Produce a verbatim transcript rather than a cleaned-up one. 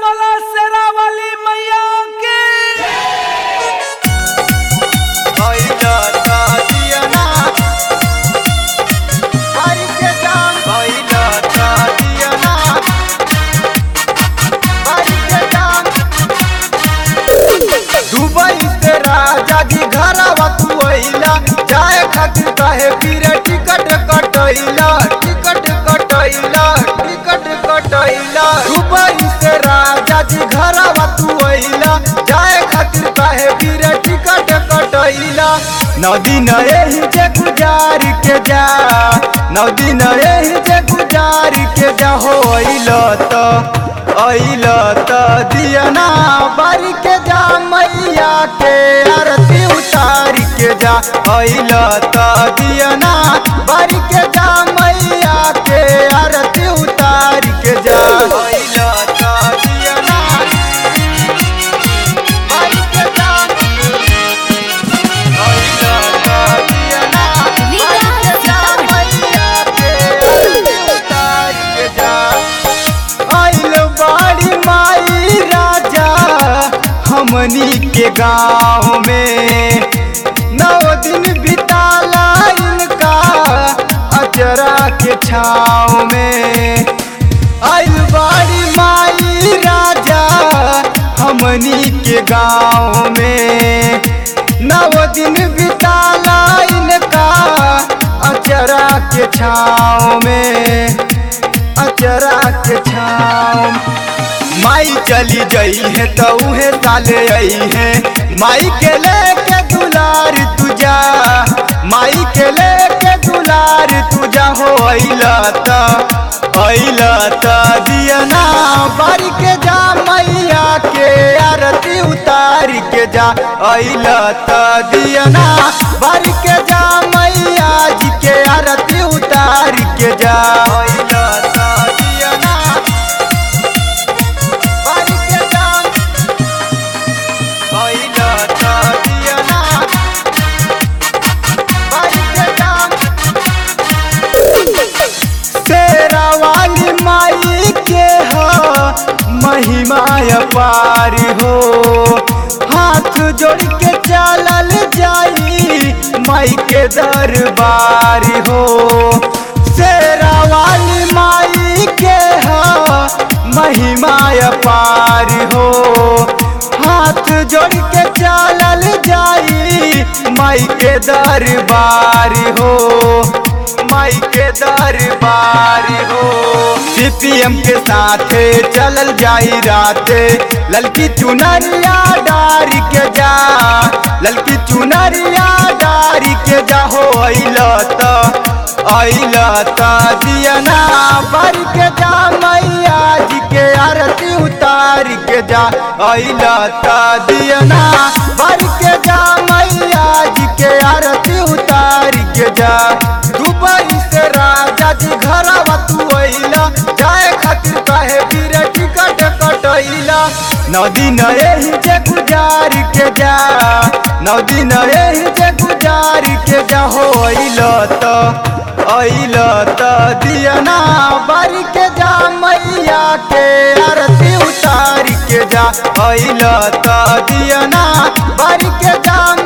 बोला शेरा वाली मैया की। दुबई से राजा जी घरवा तू अइला, जाए खातिर काहे फिर टिकट कटैला टिकट कटैला टिकट कटैला। दुबई से राजा जी घरवा तू अइला, जाए खातिर काहे फिर टिकट कटैला। नौ दिन एही जे गुजार के जा, नौ दिन एही जे गुजार के जा हो अइला त अइला त दियना बारी के जा, मैया के आरती उतार के जा। अइला त दियना बारी के जा, मैया के आरती उतार के जा। अइला त दियना बारी के जा, अइला त दियना बारी के जा, मैया के आरती उतार के जा। आइल बाड़ी माई राजा हमनी के गाँव में, नौ दिन बिताला इनका अजरा के छाँव में। आइल बाड़ी माई राजा हमनी के गाँव में, नौ दिन बिताला इनका अजरा के छाँव में अचरा के छाँव। माई चली जई है तो उहे साले आई है, माई के लेके दुलार तुझा, माई के लेके दुलार तुझा हो। अइला त अइला त दियना बारी के जा, मैया के आरती उतार के जा। अइला त दियना बारी के जा, मैया जी के आरती उतार के जा। अइला त दियना बारी के जा, अइला त दियना बारी के जा। शेरा वाली माई के हो महिमा अपार हो, हाथ जोड़ के चलल जाई माई के दरबार हो। शेरा वाली माई के हो महिमा अपार हो, हाथ जोड़ के चलल जाई माई के दरबार हो माई के दरबार हो। सीपीएम के साथे चलल जाई राते, ललकी चुनरिया डारी के जा, ललकी चुनरिया डारी के जा हो। अइला त अइला त दियना बारी के जा, मैया जी के आरती उतार के जा। अइला त दियना बारी के जा, मैया जी के आरती उतार के जा। दुबई से राजा जी घरवा तू अइला, जाए खातिर काहे फिर टिकट कटैला। नौ दिन एही जे गुजार के जा, नौ दिन एही जे गुजार के जा हो। अइला त अइला त दियना बारी के जा, मैया के आरती उतार के जा। अइला त दियना बारी के जा।